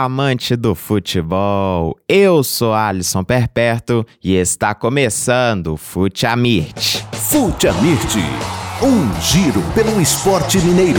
amante do futebol! Eu sou Alisson Perpétuo e está começando o Fute Amirt. Fute Amirt, um giro pelo esporte mineiro.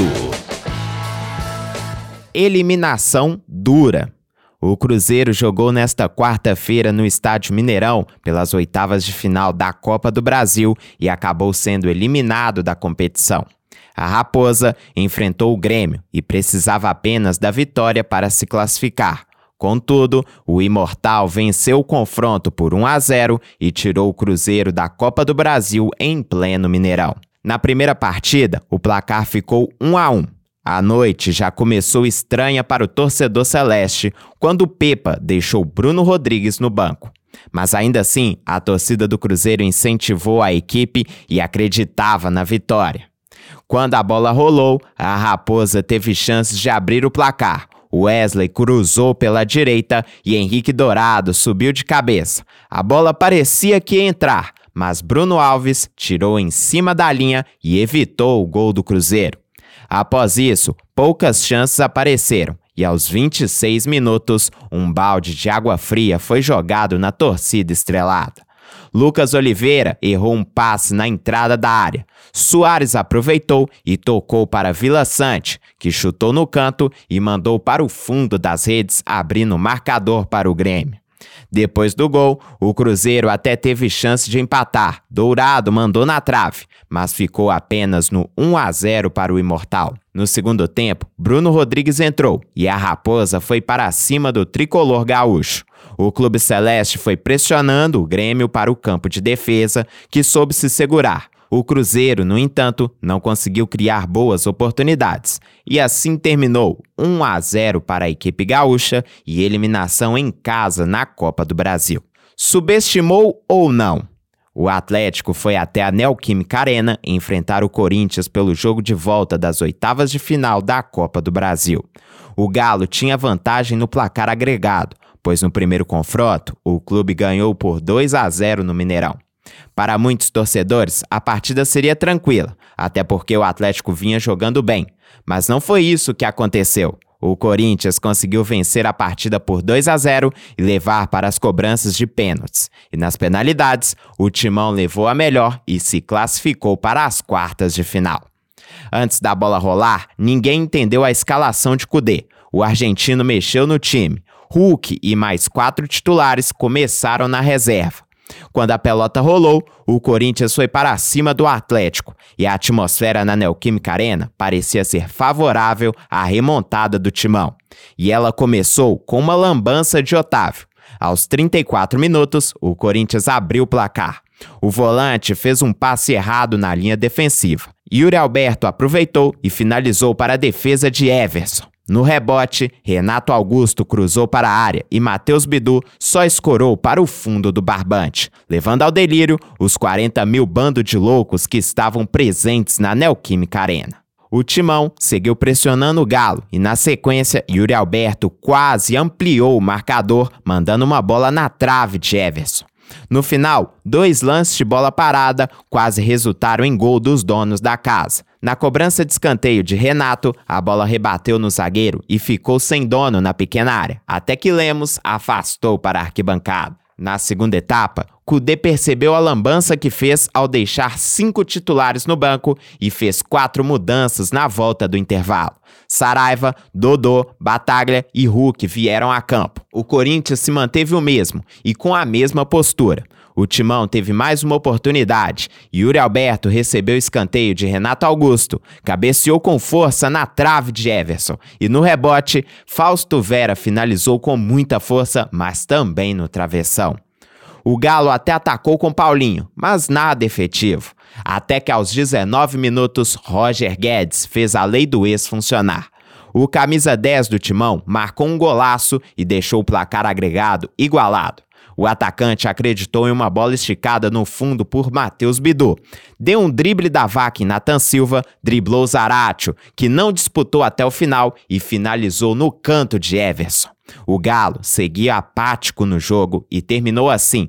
Eliminação dura. O Cruzeiro jogou nesta quarta-feira no Estádio Mineirão pelas oitavas de final da Copa do Brasil e acabou sendo eliminado da competição. A Raposa enfrentou o Grêmio e precisava apenas da vitória para se classificar. Contudo, o Imortal venceu o confronto por 1-0 e tirou o Cruzeiro da Copa do Brasil em pleno Mineirão. Na primeira partida, o placar ficou 1-1. A noite já começou estranha para o torcedor celeste quando Pepa deixou Bruno Rodrigues no banco. Mas ainda assim, a torcida do Cruzeiro incentivou a equipe e acreditava na vitória. Quando a bola rolou, a Raposa teve chances de abrir o placar. Wesley cruzou pela direita e Henrique Dourado subiu de cabeça. A bola parecia que ia entrar, mas Bruno Alves tirou em cima da linha e evitou o gol do Cruzeiro. Após isso, poucas chances apareceram e aos 26 minutos, um balde de água fria foi jogado na torcida estrelada. Lucas Oliveira errou um passe na entrada da área. Soares aproveitou e tocou para Vila Sante, que chutou no canto e mandou para o fundo das redes, abrindo o marcador para o Grêmio. Depois do gol, o Cruzeiro até teve chance de empatar. Dourado mandou na trave, mas ficou apenas no 1-0 para o Imortal. No segundo tempo, Bruno Rodrigues entrou e a Raposa foi para cima do tricolor gaúcho. O clube celeste foi pressionando o Grêmio para o campo de defesa, que soube se segurar. O Cruzeiro, no entanto, não conseguiu criar boas oportunidades. E assim terminou 1-0 para a equipe gaúcha e eliminação em casa na Copa do Brasil. Subestimou ou não? O Atlético foi até a Neoquímica Arena enfrentar o Corinthians pelo jogo de volta das oitavas de final da Copa do Brasil. O Galo tinha vantagem no placar agregado, pois no primeiro confronto, o clube ganhou por 2-0 no Mineirão. Para muitos torcedores, a partida seria tranquila, até porque o Atlético vinha jogando bem. Mas não foi isso que aconteceu. O Corinthians conseguiu vencer a partida por 2-0 e levar para as cobranças de pênaltis. E nas penalidades, o Timão levou a melhor e se classificou para as quartas de final. Antes da bola rolar, ninguém entendeu a escalação de Kudê. O argentino mexeu no time. Hulk e mais 4 titulares começaram na reserva. Quando a pelota rolou, o Corinthians foi para cima do Atlético e a atmosfera na Neoquímica Arena parecia ser favorável à remontada do Timão. E ela começou com uma lambança de Otávio. Aos 34 minutos, o Corinthians abriu o placar. O volante fez um passe errado na linha defensiva. Yuri Alberto aproveitou e finalizou para a defesa de Everson. No rebote, Renato Augusto cruzou para a área e Matheus Bidu só escorou para o fundo do barbante, levando ao delírio os 40 mil bando de loucos que estavam presentes na Neoquímica Arena. O Timão seguiu pressionando o Galo e, na sequência, Yuri Alberto quase ampliou o marcador, mandando uma bola na trave de Everson. No final, 2 lances de bola parada quase resultaram em gol dos donos da casa. Na cobrança de escanteio de Renato, a bola rebateu no zagueiro e ficou sem dono na pequena área, até que Lemos afastou para a arquibancada. Na segunda etapa, Kudê percebeu a lambança que fez ao deixar 5 titulares no banco e fez 4 mudanças na volta do intervalo. Saraiva, Dodô, Bataglia e Hulk vieram a campo. O Corinthians se manteve o mesmo e com a mesma postura. O Timão teve mais uma oportunidade. Yuri Alberto recebeu escanteio de Renato Augusto, cabeceou com força na trave de Everson e no rebote, Fausto Vera finalizou com muita força, mas também no travessão. O Galo até atacou com Paulinho, mas nada efetivo. Até que aos 19 minutos, Roger Guedes fez a lei do ex funcionar. O camisa 10 do Timão marcou um golaço e deixou o placar agregado igualado. O atacante acreditou em uma bola esticada no fundo por Matheus Bidu. Deu um drible da vaca em Nathan Silva, driblou Zaratio, que não disputou até o final e finalizou no canto de Everson. O Galo seguia apático no jogo e terminou assim,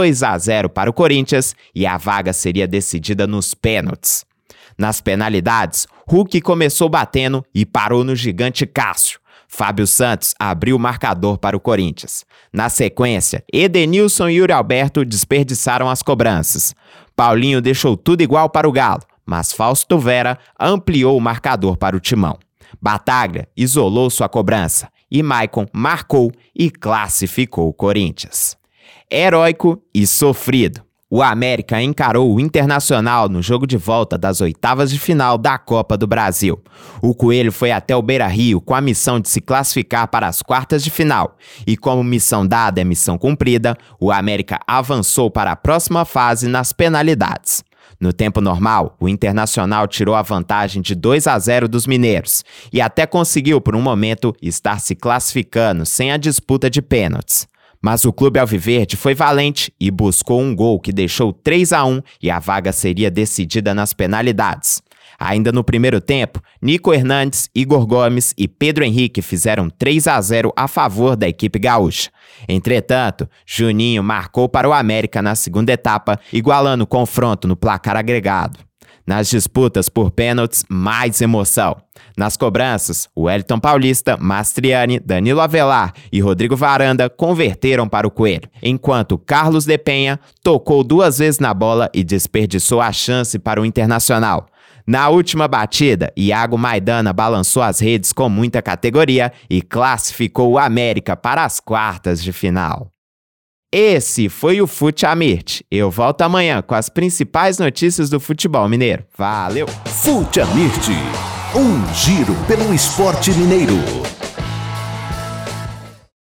2-0 para o Corinthians e a vaga seria decidida nos pênaltis. Nas penalidades, Hulk começou batendo e parou no gigante Cássio. Fábio Santos abriu o marcador para o Corinthians. Na sequência, Edenilson e Yuri Alberto desperdiçaram as cobranças. Paulinho deixou tudo igual para o Galo, mas Fausto Vera ampliou o marcador para o Timão. Bataglia isolou sua cobrança e Maicon marcou e classificou o Corinthians. Heróico e sofrido, o América encarou o Internacional no jogo de volta das oitavas de final da Copa do Brasil. O Coelho foi até o Beira-Rio com a missão de se classificar para as quartas de final. E como missão dada é missão cumprida, o América avançou para a próxima fase nas penalidades. No tempo normal, o Internacional tirou a vantagem de 2-0 dos mineiros e até conseguiu, por um momento, estar se classificando sem a disputa de pênaltis. Mas o clube alviverde foi valente e buscou um gol que deixou 3-1 e a vaga seria decidida nas penalidades. Ainda no primeiro tempo, Nico Hernandes, Igor Gomes e Pedro Henrique fizeram 3-0 a favor da equipe gaúcha. Entretanto, Juninho marcou para o América na segunda etapa, igualando o confronto no placar agregado. Nas disputas por pênaltis, mais emoção. Nas cobranças, o Wellington Paulista, Mastriani, Danilo Avelar e Rodrigo Varanda converteram para o Coelho, enquanto Carlos de Penha tocou 2 vezes na bola e desperdiçou a chance para o Internacional. Na última batida, Iago Maidana balançou as redes com muita categoria e classificou o América para as quartas de final. Esse foi o Fute Amirte. Eu volto amanhã com as principais notícias do futebol mineiro. Valeu! Fute Amirte, um giro pelo esporte mineiro.